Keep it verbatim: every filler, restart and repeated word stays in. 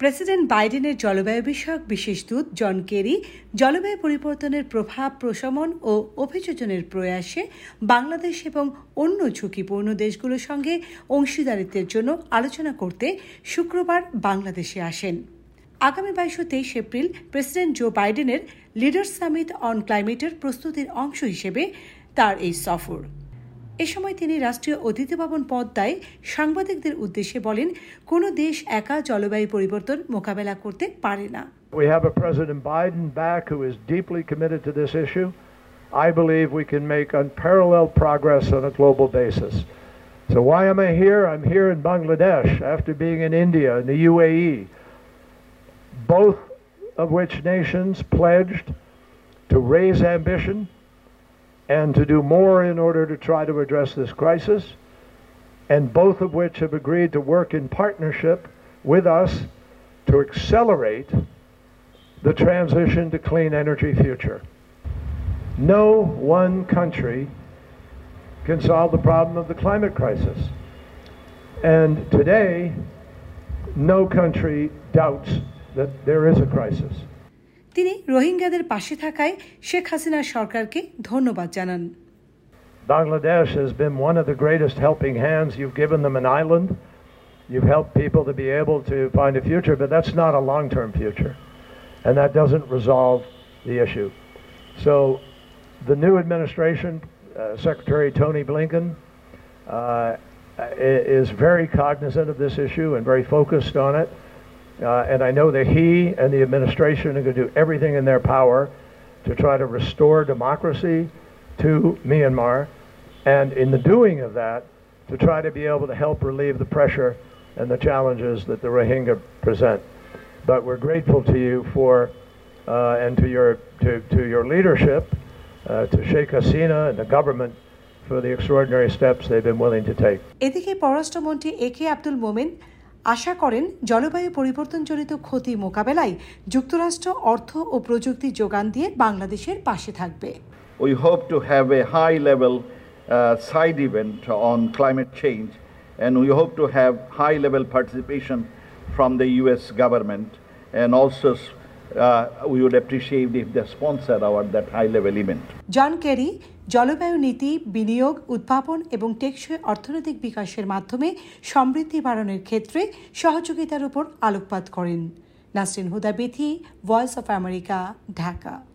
President বাইডেনের জলবায়ু বিষয়ক বিশেষ দূত জন কেরি জলবায়ু পরিবর্তনের প্রভাব প্রশমন ও অভিযোজনের প্রয়াসে বাংলাদেশ এবং অন্য ঝুঁকিপূর্ণ দেশগুলোর সঙ্গে অংশীদারিত্বের জন্য আলোচনা করতে শুক্রবার বাংলাদেশে আসেন। আগামী বাইশ ও তেইশ এপ্রিল প্রেসিডেন্ট জো বাইডেনের লিডার্স সামিট অন ক্লাইমেটের প্রস্তুতির অংশ হিসেবে তার এই সফর। এ সময় তিনি রাষ্ট্রীয় অতিথি ভবন পদ্মায় সাংবাদিকদের উদ্দেশ্যে বলেন, কোনো দেশ একা জলবায়ু পরিবর্তন মোকাবেলা করতে পারে না। We have a President Biden back who is deeply committed to this issue. I believe we can make unparalleled progress on a global basis. So why am I here? I'm here in Bangladesh after being in India and the U A E, both of which nations pledged to raise ambition and to do more in order to try to address this crisis, and both of which have agreed to work in partnership with us to accelerate the transition to clean energy future. No one country can solve the problem of the climate crisis. And today, no country doubts that there is a crisis. তিনি রোহিঙ্গাদের পাশে থাকায় শেখ হাসিনার সরকারকে ধন্যবাদ জানান। Bangladesh has been one of the greatest helping hands. You've given them an island. You've helped people to be able to find a future, but that's not a long-term future. And that doesn't resolve the issue. So the new administration, uh, Secretary Tony Blinken, uh, is very cognizant of this issue and very focused on it. Uh, and I know that he and the administration are going to do everything in their power to try to restore democracy to Myanmar, and in the doing of that, to try to be able to help relieve the pressure and the challenges that the Rohingya present. But we're grateful to you for, uh, and to your, to, to your leadership, uh, to Sheikh Hasina and the government for the extraordinary steps they've been willing to take. এদিকে পররাষ্ট্রমন্ত্রী এ কে আব্দুল মোমেন আশা করেন জলবায়ু পরিবর্তনজনিত ক্ষতি মোকাবেলায় যুক্তরাষ্ট্র অর্থ ও প্রযুক্তি যোগান দিয়ে বাংলাদেশের পাশে থাকবে। We hope to have a high level uh, side event on climate change, and we hope to have high level participation from the U S government, and also uh, we would appreciate if they sponsor our that high level event. John Kerry জলবায়ু নীতি, বিনিয়োগ, উদ্ভাবন এবং টেকসই অর্থনৈতিক বিকাশের মাধ্যমে সমৃদ্ধি বাড়ানোর ক্ষেত্রে সহযোগিতার উপর আলোকপাত করেন। Nasrin Huda Bithi, voice of America, Dhaka.